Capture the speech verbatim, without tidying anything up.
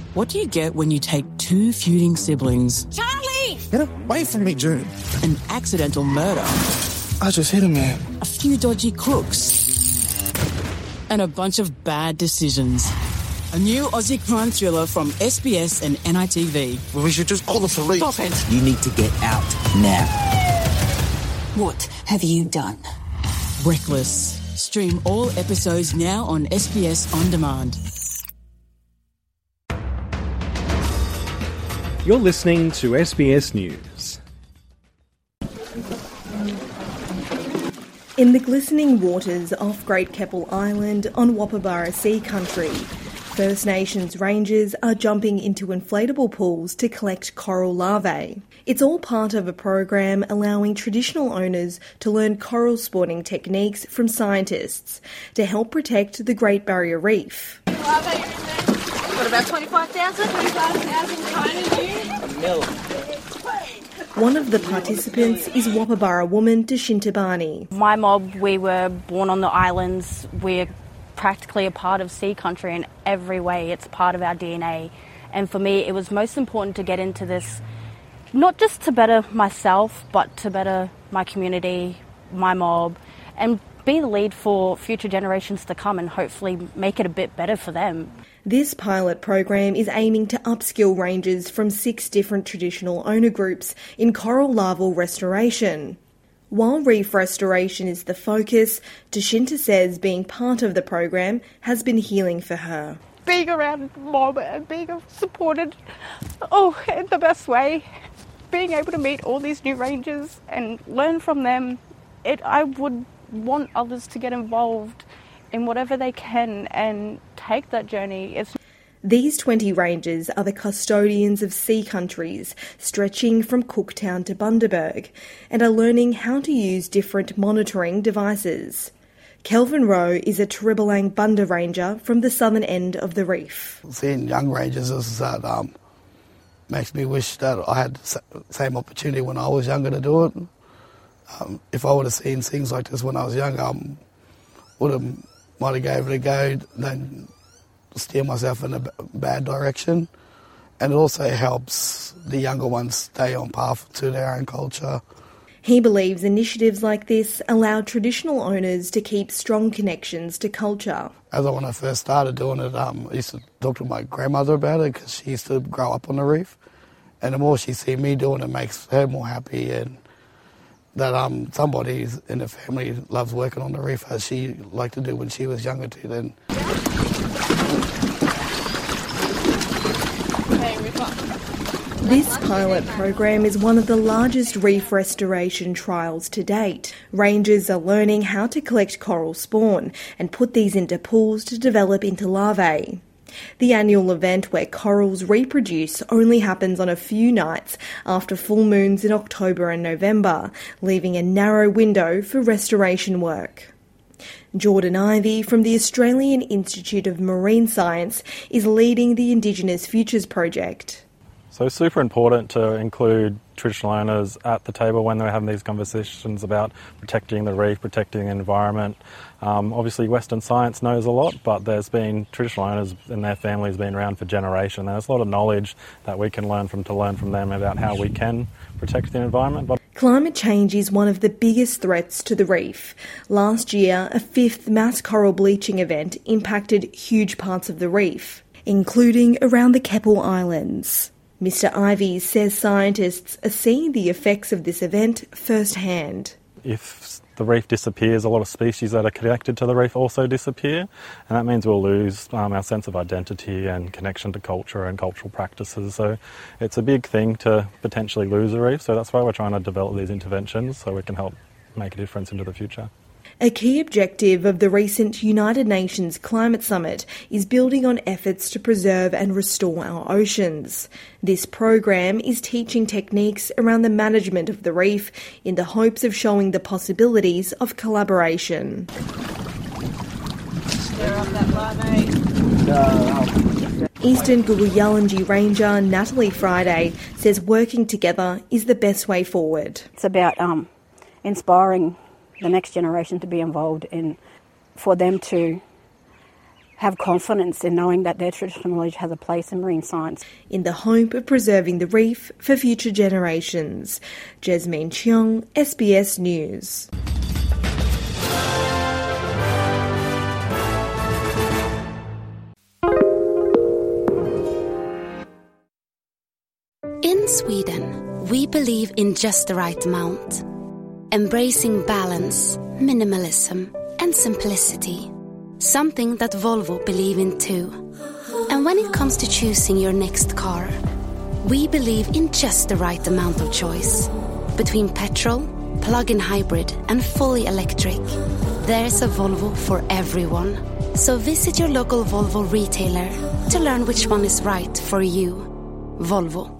What do you get when you take two feuding siblings, Charlie! Get away from me, June. an accidental murder, I just hit a man. a few dodgy crooks, and a bunch of bad decisions? A new Aussie crime thriller from S B S and N I T V. Well, we should just call the police. Stop it! You need to get out now. What have you done? Reckless. Stream all episodes now on S B S On Demand. You're listening to S B S News. In the glistening waters off Great Keppel Island on Woppabarra Sea Country, First Nations rangers are jumping into inflatable pools to collect coral larvae. It's all part of a program allowing traditional owners to learn coral spawning techniques from scientists to help protect the Great Barrier Reef. Got about twenty-five thousand? twenty-five thousand tiny new? Mill. One of the participants is Woppabarra woman Dashinta Barney. My mob, we were born on the islands. We're practically a part of sea country in every way. It's part of our D N A. And for me, it was most important to get into this, not just to better myself, but to better my community, my mob, and be the lead for future generations to come and hopefully make it a bit better for them. This pilot program is aiming to upskill rangers from six different traditional owner groups in coral larval restoration. While reef restoration is the focus, Dashinta says being part of the program has been healing for her. Being around mob and being supported, oh, in the best way. Being able to meet all these new rangers and learn from them, it I would want others to get involved in whatever they can and take that journey. It's These twenty rangers are the custodians of sea countries, stretching from Cooktown to Bundaberg, and are learning how to use different monitoring devices. Kelvin Rowe is a Tiribalang Bunda ranger from the southern end of the reef. Seeing young rangers is that um, makes me wish that I had the same opportunity when I was younger to do it. Um, if I would have seen things like this when I was younger, I um, would have might have gave it a go, then steer myself in a b- bad direction. And it also helps the younger ones stay on path to their own culture. He believes initiatives like this allow traditional owners to keep strong connections to culture. As I, when I first started doing it, um, I used to talk to my grandmother about it because she used to grow up on the reef. And the more she sees me doing it, makes her more happy, and that um, somebody in the family loves working on the reef as she liked to do when she was younger too then. This pilot program is one of the largest reef restoration trials to date. Rangers are learning how to collect coral spawn and put these into pools to develop into larvae. The annual event where corals reproduce only happens on a few nights after full moons in October and November, leaving a narrow window for restoration work. Jordan Ivey from the Australian Institute of Marine Science is leading the Indigenous Futures Project. So it's super important to include traditional owners at the table when they're having these conversations about protecting the reef, protecting the environment. Um, obviously Western science knows a lot, but there's been traditional owners and their families been around for generations. There's a lot of knowledge that we can learn from to learn from them about how we can protect the environment. But climate change is one of the biggest threats to the reef. Last year, a fifth mass coral bleaching event impacted huge parts of the reef, including around the Keppel Islands. Mister Ivey says scientists are seeing the effects of this event firsthand. if the reef disappears, a lot of species that are connected to the reef also disappear, and that means we'll lose um, our sense of identity and connection to culture and cultural practices. So it's a big thing to potentially lose a reef, so that's why we're trying to develop these interventions so we can help make a difference into the future. A key objective of the recent United Nations Climate Summit is building on efforts to preserve and restore our oceans. This program is teaching techniques around the management of the reef in the hopes of showing the possibilities of collaboration. Stir up that larvae. Eastern Guguyalanji Ranger Natalie Friday says working together is the best way forward. It's about um, inspiring the next generation to be involved in, for them to have confidence in knowing that their traditional knowledge has a place in marine science. In the hope of preserving the reef for future generations. Jasmine Cheong, S B S News. In Sweden, we believe in just the right amount, embracing balance, minimalism, and simplicity. Something that Volvo believe in too. And when it comes to choosing your next car, we believe in just the right amount of choice. Between petrol, plug-in hybrid, and fully electric, there's a Volvo for everyone. So visit your local Volvo retailer to learn which one is right for you. Volvo.